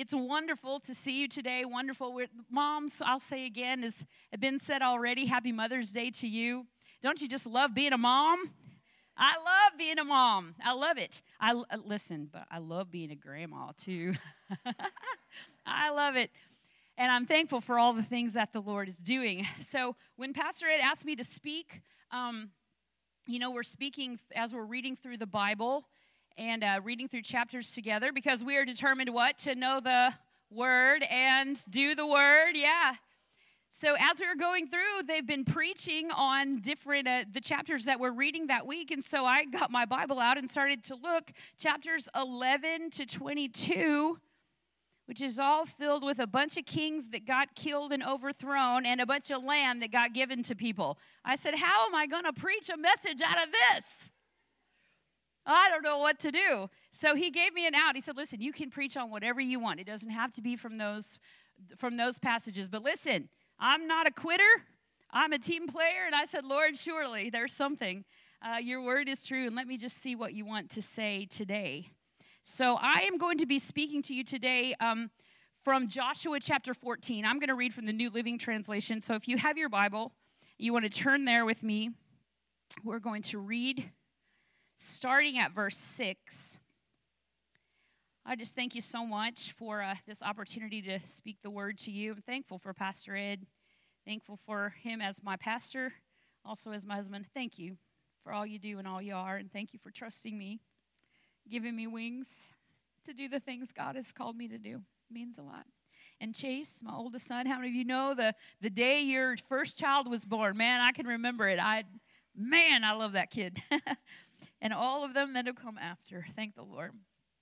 It's wonderful to see you today. Wonderful. Moms, I'll say again, as has been said already, happy Mother's Day to you. Don't you just love being a mom? I love being a mom. I love it. Listen, but I love being a grandma too. I love it. And I'm thankful for all the things that the Lord is doing. So when Pastor Ed asked me to speak, we're speaking as we're reading through the Bible and reading through chapters together because we are determined what? To know the Word and do the Word. Yeah. So as we were going through, they've been preaching on different, the chapters that we're reading that week. And so I got my Bible out and started to look. Chapters 11 to 22, which is all filled with a bunch of kings that got killed and overthrown and a bunch of land that got given to people. I said, how am I going to preach a message out of this? I don't know what to do. So he gave me an out. He said, listen, you can preach on whatever you want. It doesn't have to be from those passages. But listen, I'm not a quitter. I'm a team player. And I said, Lord, surely there's something. Your word is true. And let me just see what you want to say today. So I am going to be speaking to you today from Joshua chapter 14. I'm going to read from the New Living Translation. So if you have your Bible, you want to turn there with me. We're going to read starting at verse 6. I just thank you so much for this opportunity to speak the word to you. I'm thankful for Pastor Ed. Thankful for him as my pastor, also as my husband. Thank you for all you do and all you are. And thank you for trusting me, giving me wings to do the things God has called me to do. It means a lot. And Chase, my oldest son, how many of you know the day your first child was born? Man, I can remember it. I love that kid. And all of them that have come after. Thank the Lord.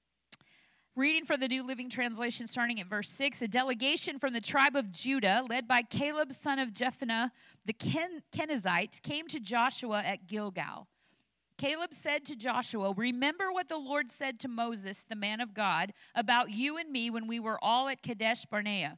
Reading from the New Living Translation, starting at verse 6, a delegation from the tribe of Judah, led by Caleb, son of Jephunneh, the Kenizzite, came to Joshua at Gilgal. Caleb said to Joshua, remember what the Lord said to Moses, the man of God, about you and me when we were all at Kadesh Barnea.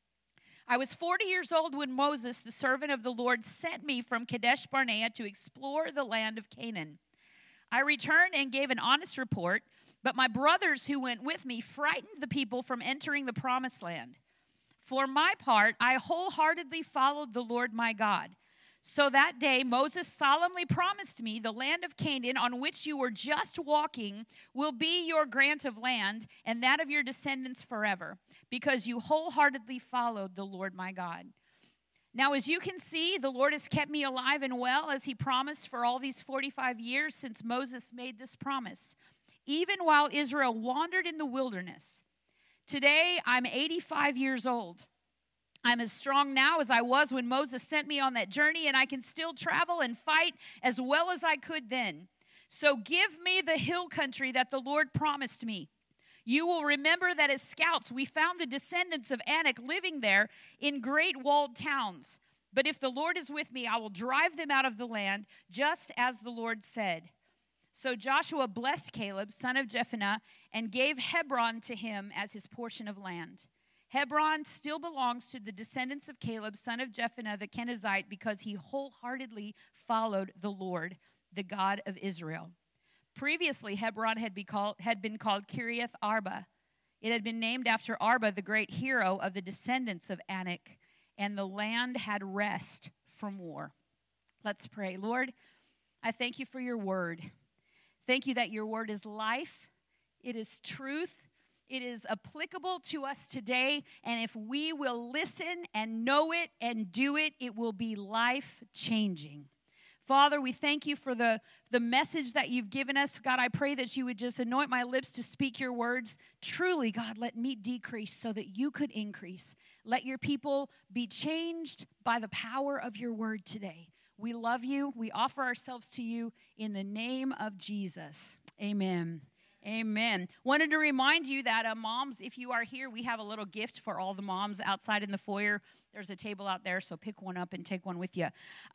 I was 40 years old when Moses, the servant of the Lord, sent me from Kadesh Barnea to explore the land of Canaan. I returned and gave an honest report, but my brothers who went with me frightened the people from entering the promised land. For my part, I wholeheartedly followed the Lord my God. So that day Moses solemnly promised me the land of Canaan on which you were just walking will be your grant of land and that of your descendants forever, because you wholeheartedly followed the Lord my God. Now, as you can see, the Lord has kept me alive and well as he promised for all these 45 years since Moses made this promise, even while Israel wandered in the wilderness. Today, I'm 85 years old. I'm as strong now as I was when Moses sent me on that journey, and I can still travel and fight as well as I could then. So give me the hill country that the Lord promised me. You will remember that as scouts, we found the descendants of Anak living there in great walled towns. But if the Lord is with me, I will drive them out of the land, just as the Lord said. So Joshua blessed Caleb, son of Jephunneh, and gave Hebron to him as his portion of land. Hebron still belongs to the descendants of Caleb, son of Jephunneh, the Kenizzite, because he wholeheartedly followed the Lord, the God of Israel. Previously, Hebron had been called Kiriath Arba. It had been named after Arba, the great hero of the descendants of Anak, and the land had rest from war. Let's pray. Lord, I thank you for your word. Thank you that your word is life. It is truth. It is applicable to us today, and if we will listen and know it and do it, it will be life-changing. Father, we thank you for the message that you've given us. God, I pray that you would just anoint my lips to speak your words. Truly, God, let me decrease so that you could increase. Let your people be changed by the power of your word today. We love you. We offer ourselves to you in the name of Jesus. Amen. Amen. Wanted to remind you that moms, if you are here, we have a little gift for all the moms outside in the foyer. There's a table out there, so pick one up and take one with you.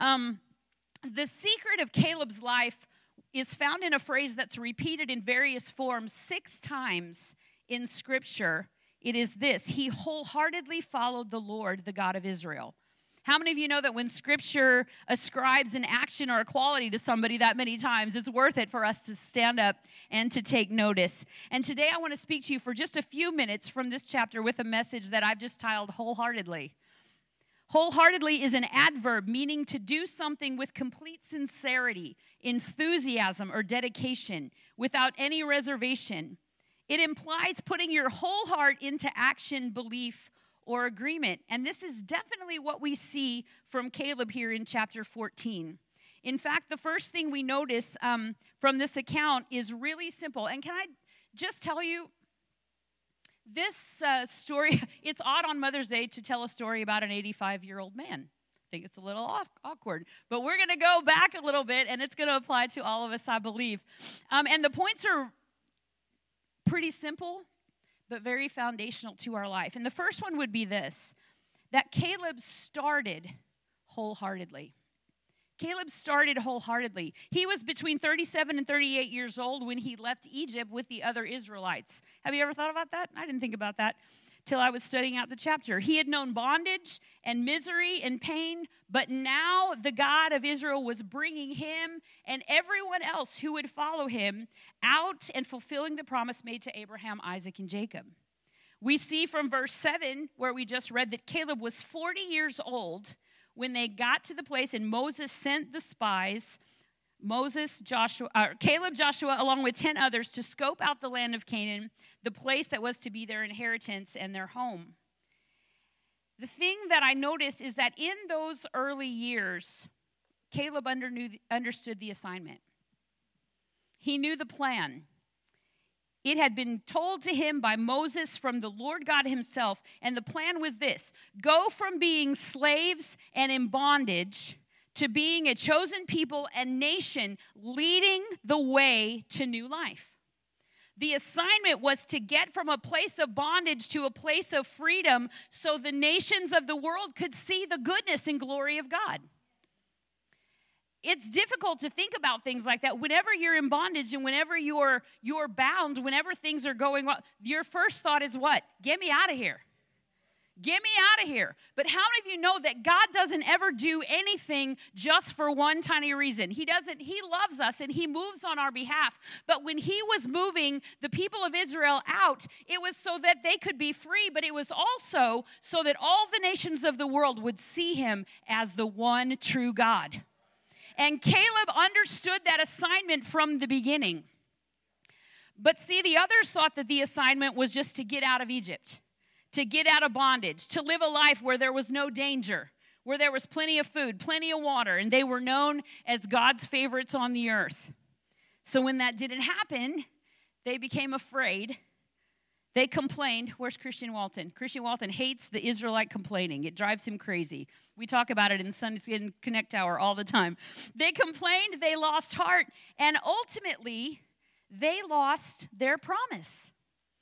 The secret of Caleb's life is found in a phrase that's repeated in various forms 6 times in Scripture. It is this: he wholeheartedly followed the Lord, the God of Israel. How many of you know that when Scripture ascribes an action or a quality to somebody that many times, it's worth it for us to stand up and to take notice? And today I want to speak to you for just a few minutes from this chapter with a message that I've just titled Wholeheartedly. Wholeheartedly is an adverb meaning to do something with complete sincerity, enthusiasm, or dedication without any reservation. It implies putting your whole heart into action, belief, or agreement. And this is definitely what we see from Caleb here in chapter 14. In fact, the first thing we notice from this account is really simple. And can I just tell you, this story, it's odd on Mother's Day to tell a story about an 85-year-old man. I think it's a little awkward. But we're going to go back a little bit, and it's going to apply to all of us, I believe. And the points are pretty simple, but very foundational to our life. And the first one would be this, that Caleb started wholeheartedly. Caleb started wholeheartedly. He was between 37 and 38 years old when he left Egypt with the other Israelites. Have you ever thought about that? I didn't think about that till I was studying out the chapter. He had known bondage and misery and pain, but now the God of Israel was bringing him and everyone else who would follow him out and fulfilling the promise made to Abraham, Isaac, and Jacob. We see from verse 7, where we just read, that Caleb was 40 years old when they got to the place and Moses sent the spies, Caleb, Joshua, along with 10 others, to scope out the land of Canaan, the place that was to be their inheritance and their home. The thing that I noticed is that in those early years, Caleb understood the assignment. He knew the plan. It had been told to him by Moses from the Lord God himself, and the plan was this: go from being slaves and in bondage to being a chosen people and nation leading the way to new life. The assignment was to get from a place of bondage to a place of freedom so the nations of the world could see the goodness and glory of God. It's difficult to think about things like that. Whenever you're in bondage and whenever you're bound, whenever things are going wrong, your first thought is what? Get me out of here. Get me out of here. But how many of you know that God doesn't ever do anything just for one tiny reason? He loves us and he moves on our behalf. But when he was moving the people of Israel out, it was so that they could be free, but it was also so that all the nations of the world would see him as the one true God. And Caleb understood that assignment from the beginning. But see, the others thought that the assignment was just to get out of Egypt, to get out of bondage, to live a life where there was no danger, where there was plenty of food, plenty of water, and they were known as God's favorites on the earth. So when that didn't happen, they became afraid. They complained. Where's Christian Walton? Christian Walton hates the Israelite complaining. It drives him crazy. We talk about it in Sunday in Connect Hour all the time. They complained, they lost heart, and ultimately, they lost their promise.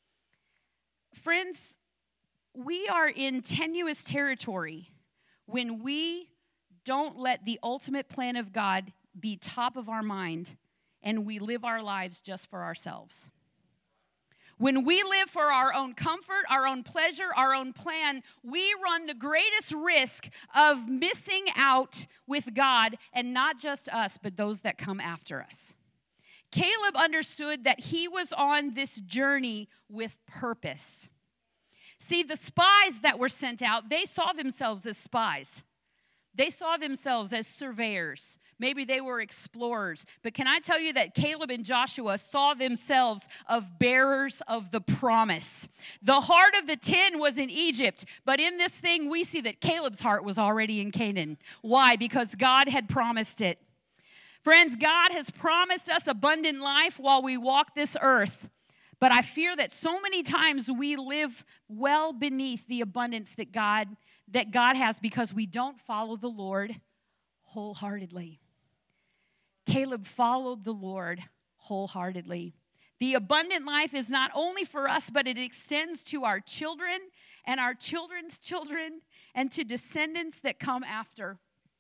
Friends, we are in tenuous territory when we don't let the ultimate plan of God be top of our mind and we live our lives just for ourselves. When we live for our own comfort, our own pleasure, our own plan, we run the greatest risk of missing out with God, and not just us, but those that come after us. Caleb understood that he was on this journey with purpose. See, the spies that were sent out, they saw themselves as spies. They saw themselves as surveyors. Maybe they were explorers. But can I tell you that Caleb and Joshua saw themselves as bearers of the promise? The heart of the 10 was in Egypt. But in this thing, we see that Caleb's heart was already in Canaan. Why? Because God had promised it. Friends, God has promised us abundant life while we walk this earth. But I fear that so many times we live well beneath the abundance that God has because we don't follow the Lord wholeheartedly. Caleb followed the Lord wholeheartedly. The abundant life is not only for us, but it extends to our children and our children's children and to descendants that come after.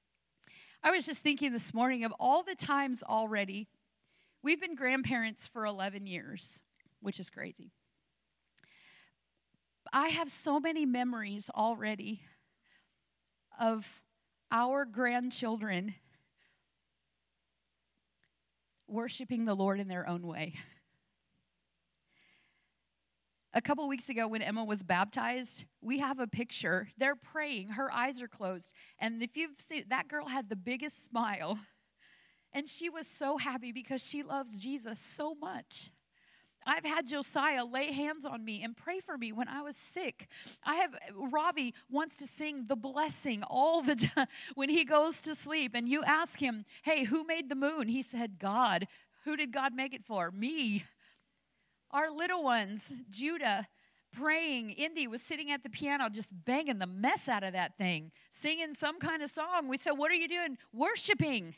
I was just thinking this morning of all the times already. We've been grandparents for 11 years, which is crazy. I have so many memories already of our grandchildren worshiping the Lord in their own way. A couple weeks ago when Emma was baptized, we have a picture. They're praying. Her eyes are closed. And if you've seen, that girl had the biggest smile. And she was so happy because she loves Jesus so much. I've had Josiah lay hands on me and pray for me when I was sick. Ravi wants to sing the blessing all the time when he goes to sleep. And you ask him, hey, who made the moon? He said, God. Who did God make it for? Me. Our little ones, Judah, praying. Indy was sitting at the piano just banging the mess out of that thing, singing some kind of song. We said, what are you doing? Worshiping.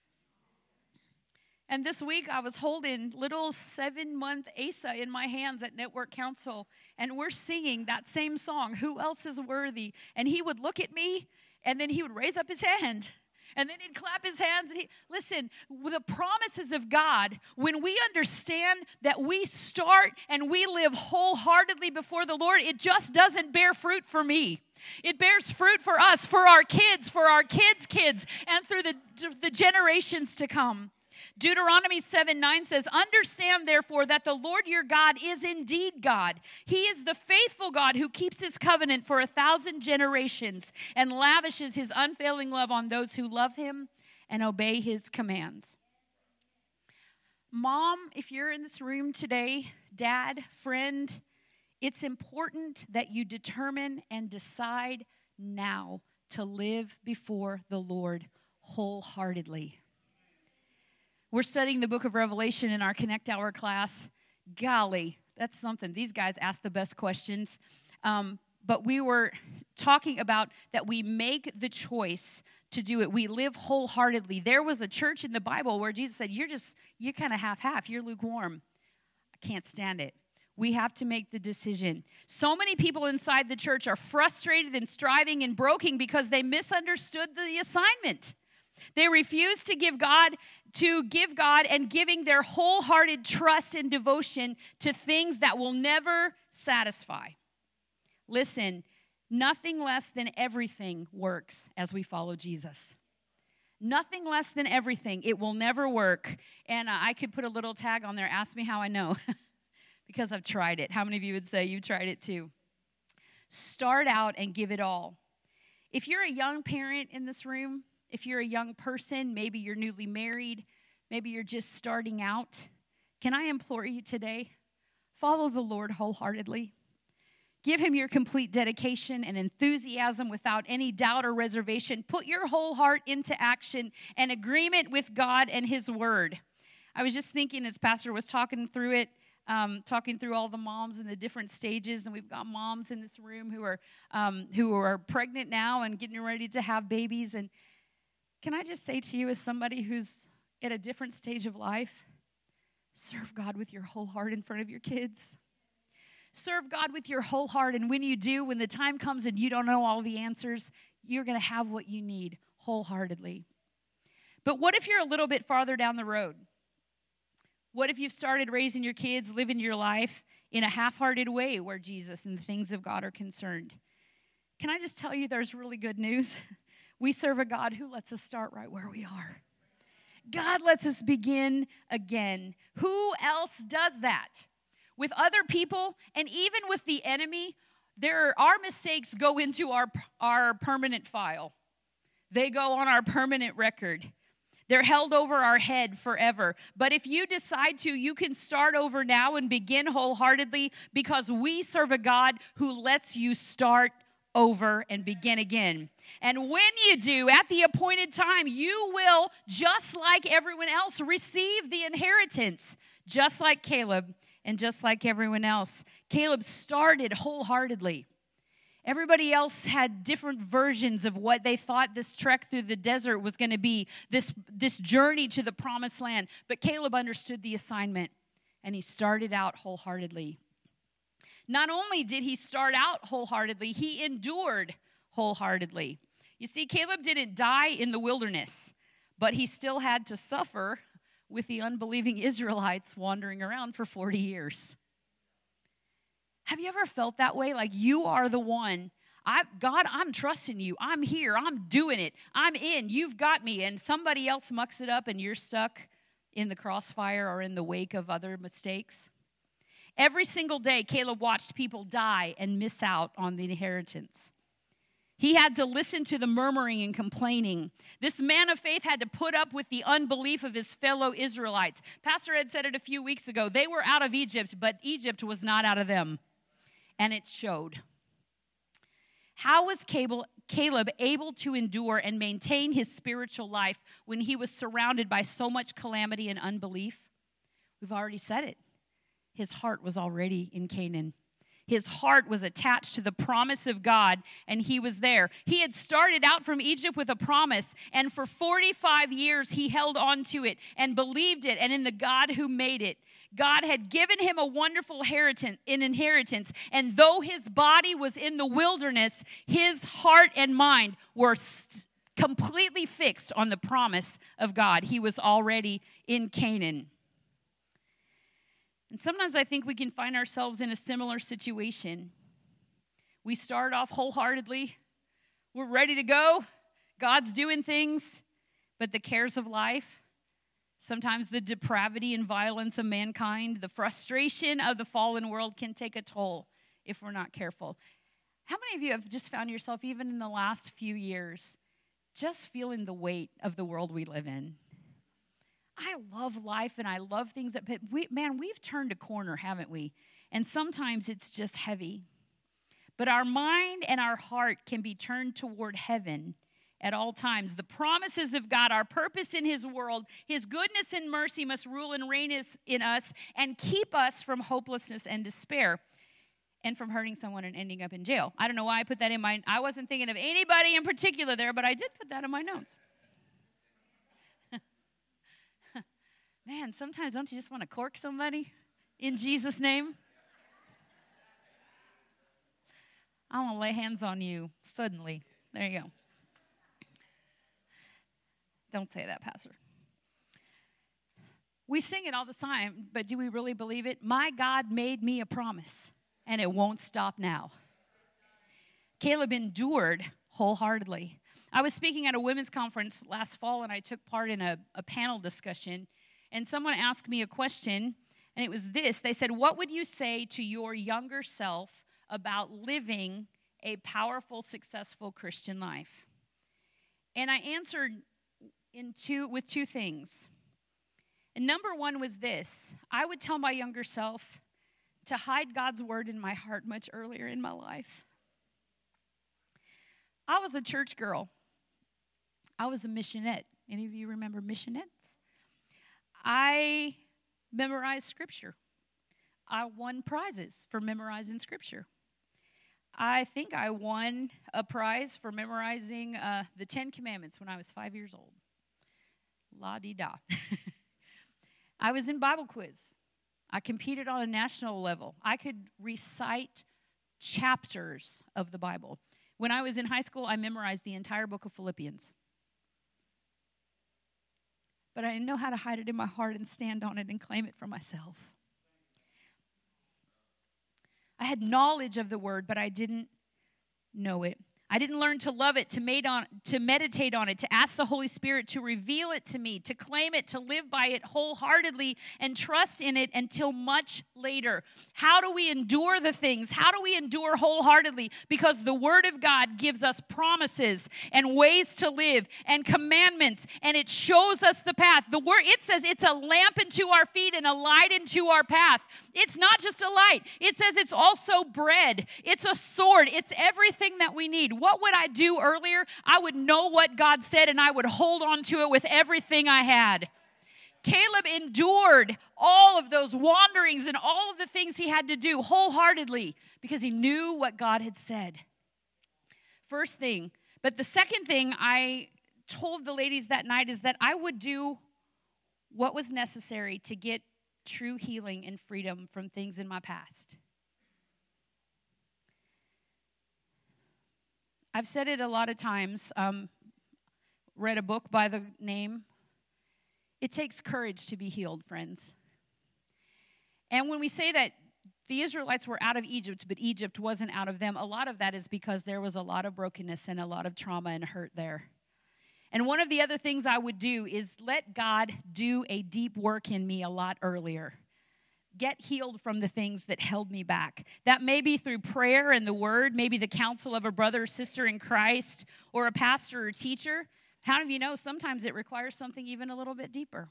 And this week I was holding little 7-month Asa in my hands at Network Council, and we're singing that same song, Who Else Is Worthy? And he would look at me, and then he would raise up his hand, and then he'd clap his hands. And listen, with the promises of God, when we understand that we start and we live wholeheartedly before the Lord, it just doesn't bear fruit for me. It bears fruit for us, for our kids' kids, and through the generations to come. Deuteronomy 7:9 says, understand therefore that the Lord your God is indeed God. He is the faithful God who keeps his covenant for 1,000 generations and lavishes his unfailing love on those who love him and obey his commands. Mom, if you're in this room today, dad, friend, it's important that you determine and decide now to live before the Lord wholeheartedly. We're studying the book of Revelation in our Connect Hour class. Golly, that's something. These guys ask the best questions. But we were talking about that we make the choice to do it. We live wholeheartedly. There was a church in the Bible where Jesus said, you're kind of half-half. You're lukewarm. I can't stand it. We have to make the decision. So many people inside the church are frustrated and striving and broken because they misunderstood the assignment. They refuse to give God and giving their wholehearted trust and devotion to things that will never satisfy. Listen, nothing less than everything works as we follow Jesus. Nothing less than everything. It will never work. And I could put a little tag on there, ask me how I know, because I've tried it. How many of you would say you tried it too? Start out and give it all. If you're a young parent in this room, if you're a young person, maybe you're newly married, maybe you're just starting out, can I implore you today, follow the Lord wholeheartedly. Give him your complete dedication and enthusiasm without any doubt or reservation. Put your whole heart into action and agreement with God and his word. I was just thinking as Pastor was talking through it, talking through all the moms in the different stages, and we've got moms in this room who are pregnant now and getting ready to have babies. And can I just say to you, as somebody who's at a different stage of life, serve God with your whole heart in front of your kids. Serve God with your whole heart, and when you do, when the time comes and you don't know all the answers, you're going to have what you need wholeheartedly. But what if you're a little bit farther down the road? What if you've started raising your kids, living your life in a half-hearted way where Jesus and the things of God are concerned? Can I just tell you there's really good news? We serve a God who lets us start right where we are. God lets us begin again. Who else does that? With other people and even with the enemy, our mistakes go into our permanent file. They go on our permanent record. They're held over our head forever. But if you decide to, you can start over now and begin wholeheartedly, because we serve a God who lets you start over and begin again. And when you do, at the appointed time, you will, just like everyone else, receive the inheritance, just like Caleb and just like everyone else. Caleb started wholeheartedly. Everybody else had different versions of what they thought this trek through the desert was going to be, this journey to the promised land. But Caleb understood the assignment, and he started out wholeheartedly. Not only did he start out wholeheartedly, he endured wholeheartedly. You see, Caleb didn't die in the wilderness, but he still had to suffer with the unbelieving Israelites wandering around for 40 years. Have you ever felt that way? Like you are the one. God, I'm trusting you. I'm here. I'm doing it. I'm in. You've got me. And somebody else mucks it up and you're stuck in the crossfire or in the wake of other mistakes. Every single day, Caleb watched people die and miss out on the inheritance. He had to listen to the murmuring and complaining. This man of faith had to put up with the unbelief of his fellow Israelites. Pastor Ed said it a few weeks ago. They were out of Egypt, but Egypt was not out of them. And it showed. How was Caleb able to endure and maintain his spiritual life when he was surrounded by so much calamity and unbelief? We've already said it. His heart was already in Canaan. His heart was attached to the promise of God, and he was there. He had started out from Egypt with a promise, and for 45 years he held on to it and believed it, and in the God who made it. God had given him a wonderful inheritance, and though his body was in the wilderness, his heart and mind were completely fixed on the promise of God. He was already in Canaan. And sometimes I think we can find ourselves in a similar situation. We start off wholeheartedly. We're ready to go. God's doing things. But the cares of life, sometimes the depravity and violence of mankind, the frustration of the fallen world can take a toll if we're not careful. How many of you have just found yourself, even in the last few years, just feeling the weight of the world we live in? I love life and I love things but we've turned a corner, haven't we? And sometimes it's just heavy. But our mind and our heart can be turned toward heaven at all times. The promises of God, our purpose in his world, his goodness and mercy must rule and reign in us and keep us from hopelessness and despair and from hurting someone and ending up in jail. I don't know why I put that in I wasn't thinking of anybody in particular there, but I did put that in my notes. Man, sometimes don't you just want to cork somebody in Jesus' name? I want to lay hands on you suddenly. There you go. Don't say that, Pastor. We sing it all the time, but do we really believe it? My God made me a promise, and it won't stop now. Caleb endured wholeheartedly. I was speaking at a women's conference last fall, and I took part in a panel discussion. And someone asked me a question, and it was this. They said, what would you say to your younger self about living a powerful, successful Christian life? And I answered with two things. And number one was this. I would tell my younger self to hide God's word in my heart much earlier in my life. I was a church girl. I was a missionette. Any of you remember missionettes? I memorized scripture. I won prizes for memorizing scripture. I think I won a prize for memorizing the 10 Commandments when I was 5 years old. La-di-da. I was in Bible quiz. I competed on a national level. I could recite chapters of the Bible. When I was in high school, I memorized the entire book of Philippians. But I didn't know how to hide it in my heart and stand on it and claim it for myself. I had knowledge of the word, but I didn't know it. I didn't learn to love it, to meditate on it, to ask the Holy Spirit to reveal it to me, to claim it, to live by it wholeheartedly and trust in it until much later. How do we endure the things? How do we endure wholeheartedly? Because the Word of God gives us promises and ways to live and commandments, and it shows us the path. The Word, it says it's a lamp unto our feet and a light unto our path. It's not just a light. It says it's also bread. It's a sword. It's everything that we need. What would I do earlier? I would know what God said and I would hold on to it with everything I had. Caleb endured all of those wanderings and all of the things he had to do wholeheartedly because he knew what God had said. First thing. But the second thing I told the ladies that night is that I would do what was necessary to get true healing and freedom from things in my past. I've said it a lot of times, read a book by the name. It takes courage to be healed, friends. And when we say that The Israelites were out of Egypt, but Egypt wasn't out of them. A lot of that is because there was a lot of brokenness and a lot of trauma and hurt there. And one of the other things I would do is let God do a deep work in me a lot earlier. Get healed from the things that held me back. That may be through prayer and the word, maybe the counsel of a brother or sister in Christ, or a pastor or teacher. How many of you know sometimes it requires something even a little bit deeper?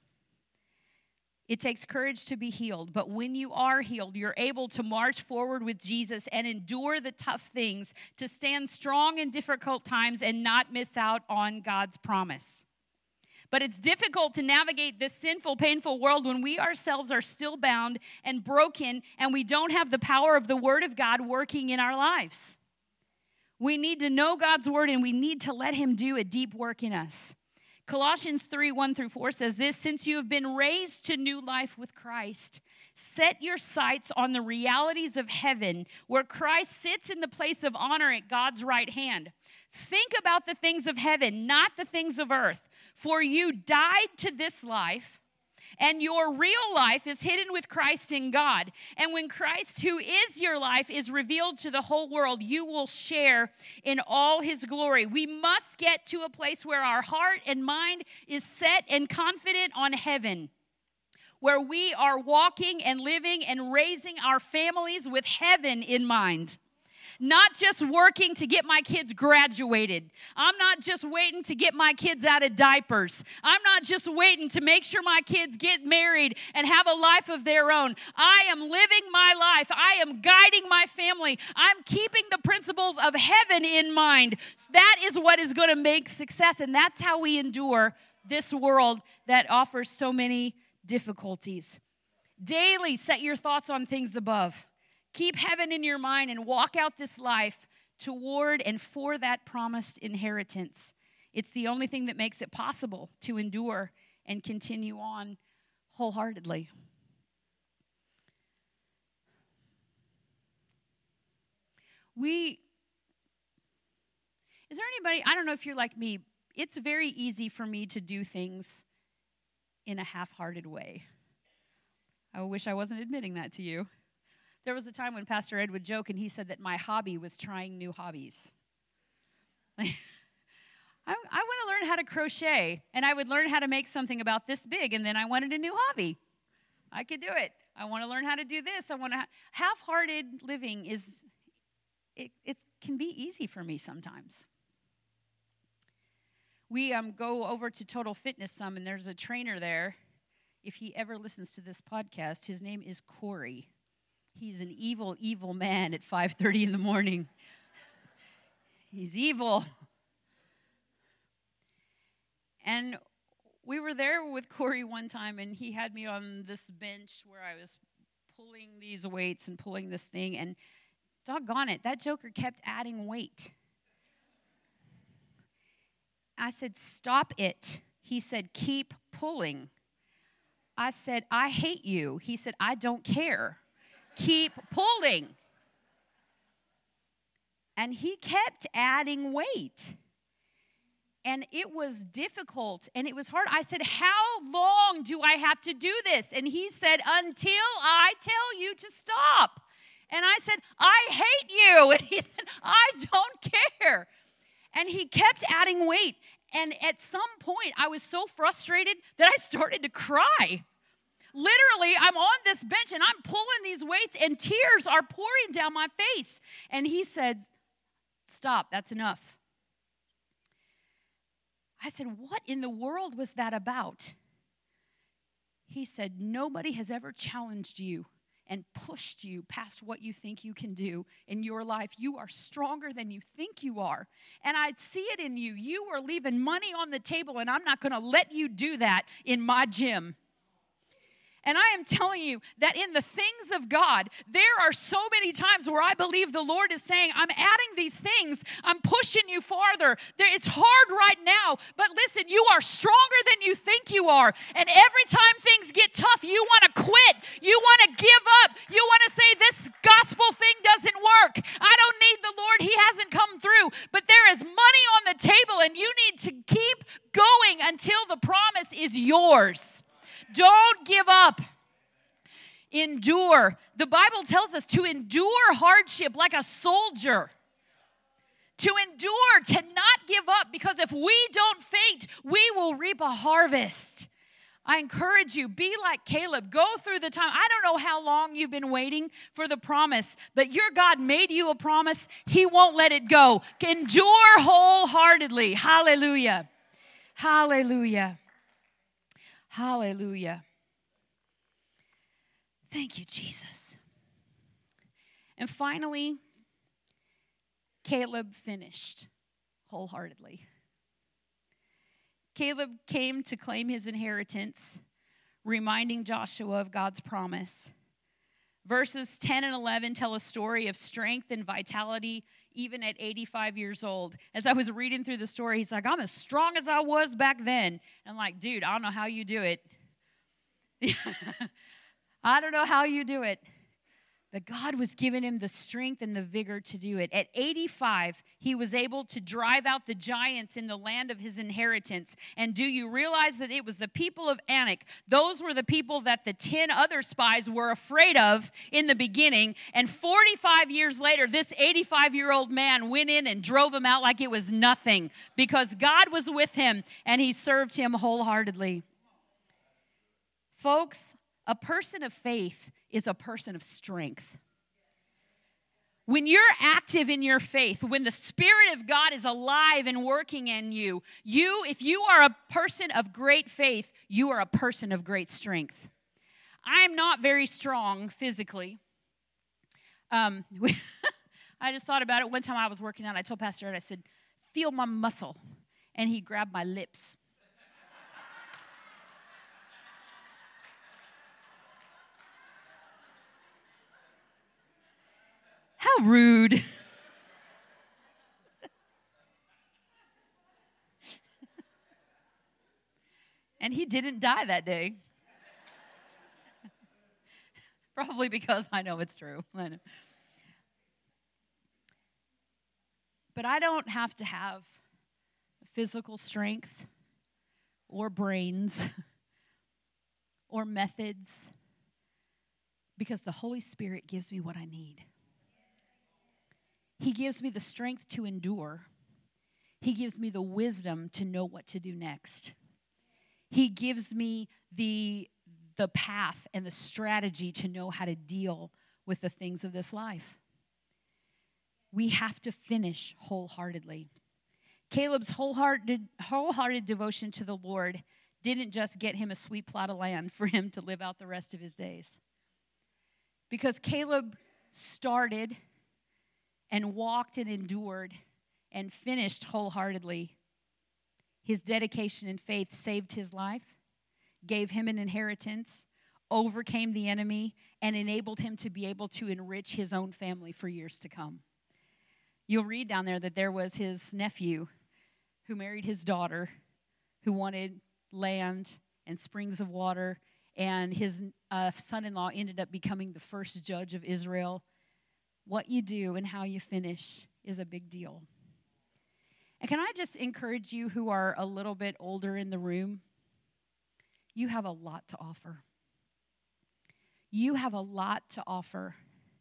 It takes courage to be healed, but when you are healed, you're able to march forward with Jesus and endure the tough things, to stand strong in difficult times and not miss out on God's promise. But it's difficult to navigate this sinful, painful world when we ourselves are still bound and broken and we don't have the power of the Word of God working in our lives. We need to know God's Word and we need to let Him do a deep work in us. Colossians 3:1-4 says this: since you have been raised to new life with Christ, set your sights on the realities of heaven, where Christ sits in the place of honor at God's right hand. Think about the things of heaven, not the things of earth. For you died to this life, and your real life is hidden with Christ in God. And when Christ, who is your life, is revealed to the whole world, you will share in all His glory. We must get to a place where our heart and mind is set and confident on heaven, where we are walking and living and raising our families with heaven in mind. Not just working to get my kids graduated. I'm not just waiting to get my kids out of diapers. I'm not just waiting to make sure my kids get married and have a life of their own. I am living my life. I am guiding my family. I'm keeping the principles of heaven in mind. That is what is going to make success, and that's how we endure this world that offers so many difficulties. Daily, set your thoughts on things above. Keep heaven in your mind and walk out this life toward and for that promised inheritance. It's the only thing that makes it possible to endure and continue on wholeheartedly. Is there anybody, I don't know if you're like me, it's very easy for me to do things in a half-hearted way. I wish I wasn't admitting that to you. There was a time when Pastor Ed would joke, and he said that my hobby was trying new hobbies. I want to learn how to crochet, and I would learn how to make something about this big, and then I wanted a new hobby. I could do it. I want to learn how to do this. Half-hearted living it can be easy for me sometimes. We go over to Total Fitness some, and there's a trainer there. If he ever listens to this podcast, his name is Corey. He's an evil, evil man at 5:30 in the morning. He's evil. And we were there with Corey one time, and he had me on this bench where I was pulling these weights and pulling this thing, and doggone it, that joker kept adding weight. I said, stop it. He said, keep pulling. I said, I hate you. He said, I don't care. Keep pulling. And he kept adding weight. And it was difficult and it was hard. I said, how long do I have to do this? And he said, until I tell you to stop. And I said, I hate you. And he said, I don't care. And he kept adding weight. And at some point, I was so frustrated that I started to cry. Literally, I'm on this bench and I'm pulling these weights and tears are pouring down my face. And he said, stop, that's enough. I said, what in the world was that about? He said, nobody has ever challenged you and pushed you past what you think you can do in your life. You are stronger than you think you are. And I see it in you. You are leaving money on the table, and I'm not going to let you do that in my gym. And I am telling you that in the things of God, there are so many times where I believe the Lord is saying, I'm adding these things. I'm pushing you farther. It's hard right now, but listen, you are stronger than you think you are. And every time things get tough, you want to quit. You want to give up. You want to say, this gospel thing doesn't work. I don't need the Lord. He hasn't come through. But there is money on the table, and you need to keep going until the promise is yours. Don't give up. Endure. The Bible tells us to endure hardship like a soldier. To endure, to not give up, because if we don't faint, we will reap a harvest. I encourage you, be like Caleb. Go through the time. I don't know how long you've been waiting for the promise, but your God made you a promise. He won't let it go. Endure wholeheartedly. Hallelujah. Hallelujah. Hallelujah. Thank you, Jesus. And finally, Caleb finished wholeheartedly. Caleb came to claim his inheritance, reminding Joshua of God's promise. Verses 10 and 11 tell a story of strength and vitality even at 85 years old. As I was reading through the story, he's like, I'm as strong as I was back then. And I'm like, dude, I don't know how you do it. I don't know how you do it. But God was giving him the strength and the vigor to do it. At 85, he was able to drive out the giants in the land of his inheritance. And do you realize that it was the people of Anak? Those were the people that the 10 other spies were afraid of in the beginning. And 45 years later, this 85-year-old man went in and drove them out like it was nothing, because God was with him and he served him wholeheartedly. Folks, a person of faith is a person of strength. When you're active in your faith, when the Spirit of God is alive and working in you, if you are a person of great faith, you are a person of great strength. I'm not very strong physically. I just thought about it. One time I was working out, I told Pastor Ed, I said, feel my muscle. And he grabbed my lips. How rude. And he didn't die that day. Probably because I know it's true. But I don't have to have physical strength or brains or methods, because the Holy Spirit gives me what I need. He gives me the strength to endure. He gives me the wisdom to know what to do next. He gives me the path and the strategy to know how to deal with the things of this life. We have to finish wholeheartedly. Caleb's wholehearted devotion to the Lord didn't just get him a sweet plot of land for him to live out the rest of his days. Because Caleb started and walked and endured and finished wholeheartedly. His dedication and faith saved his life, gave him an inheritance, overcame the enemy, and enabled him to be able to enrich his own family for years to come. You'll read down there that there was his nephew who married his daughter, who wanted land and springs of water, and his son-in-law ended up becoming the first judge of Israel. What you do and how you finish is a big deal. And can I just encourage you who are a little bit older in the room? You have a lot to offer. You have a lot to offer.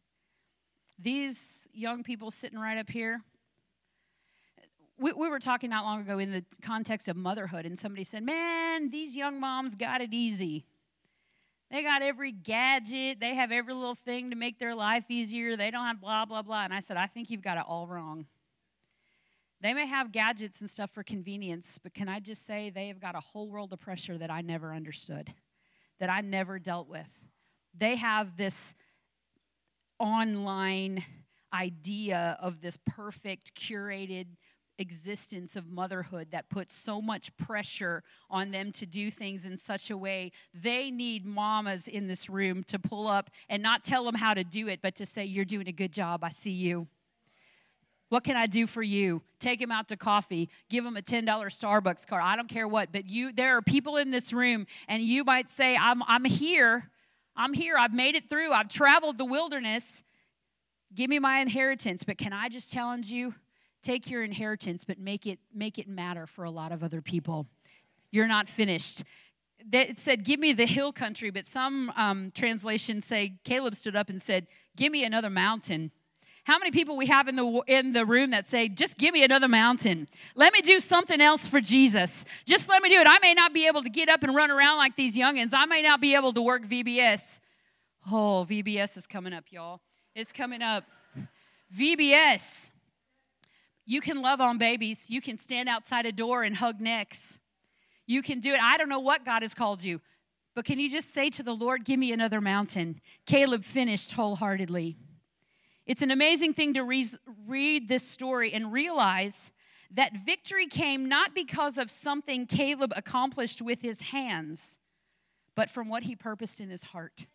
These young people sitting right up here, we were talking not long ago in the context of motherhood, and somebody said, man, these young moms got it easy. They got every gadget. They have every little thing to make their life easier. They don't have blah, blah, blah. And I said, I think you've got it all wrong. They may have gadgets and stuff for convenience, but can I just say they have got a whole world of pressure that I never understood, that I never dealt with. They have this online idea of this perfect, curated existence of motherhood that puts so much pressure on them to do things in such a way. They need mamas in this room to pull up and not tell them how to do it, but to say, you're doing a good job. I see you. What can I do for you? Take them out to coffee. Give them a $10 Starbucks card. I don't care what, but there are people in this room, and you might say, I'm here. I'm here. I've made it through. I've traveled the wilderness. Give me my inheritance. But can I just challenge you? Take your inheritance, but make it matter for a lot of other people. You're not finished. it said, give me the hill country, but some translations say Caleb stood up and said, give me another mountain. How many people we have in the room that say, just give me another mountain. Let me do something else for Jesus. Just let me do it. I may not be able to get up and run around like these youngins. I may not be able to work VBS. Oh, VBS is coming up, y'all. It's coming up. VBS. You can love on babies. You can stand outside a door and hug necks. You can do it. I don't know what God has called you, but can you just say to the Lord, give me another mountain? Caleb finished wholeheartedly. It's an amazing thing to read this story and realize that victory came not because of something Caleb accomplished with his hands, but from what he purposed in his heart.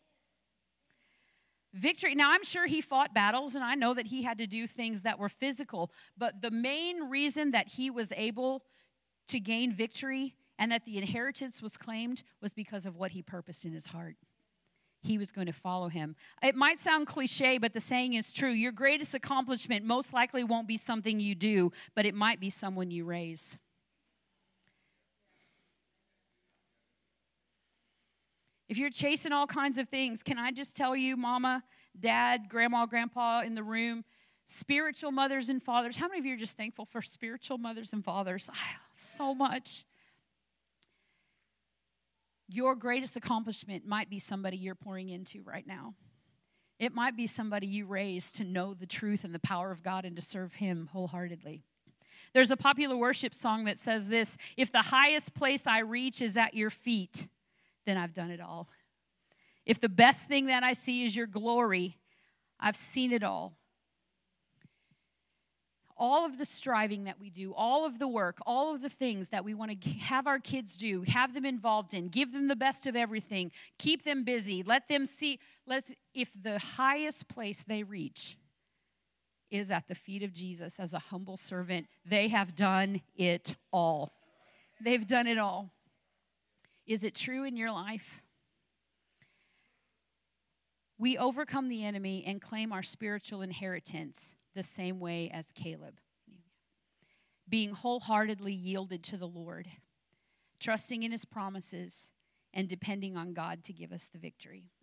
Victory, now I'm sure he fought battles, and I know that he had to do things that were physical, but the main reason that he was able to gain victory and that the inheritance was claimed was because of what he purposed in his heart. He was going to follow him. It might sound cliche, but the saying is true. Your greatest accomplishment most likely won't be something you do, but it might be someone you raise. If you're chasing all kinds of things, can I just tell you, mama, dad, grandma, grandpa in the room, spiritual mothers and fathers, how many of you are just thankful for spiritual mothers and fathers? So much. Your greatest accomplishment might be somebody you're pouring into right now. It might be somebody you raised to know the truth and the power of God and to serve him wholeheartedly. There's a popular worship song that says this, if the highest place I reach is at your feet, then I've done it all. If the best thing that I see is your glory, I've seen it all. All of the striving that we do, all of the work, all of the things that we want to have our kids do, have them involved in, give them the best of everything, keep them busy, let them see, if the highest place they reach is at the feet of Jesus as a humble servant, they have done it all. They've done it all. Is it true in your life? We overcome the enemy and claim our spiritual inheritance the same way as Caleb. Being wholeheartedly yielded to the Lord, trusting in his promises, and depending on God to give us the victory.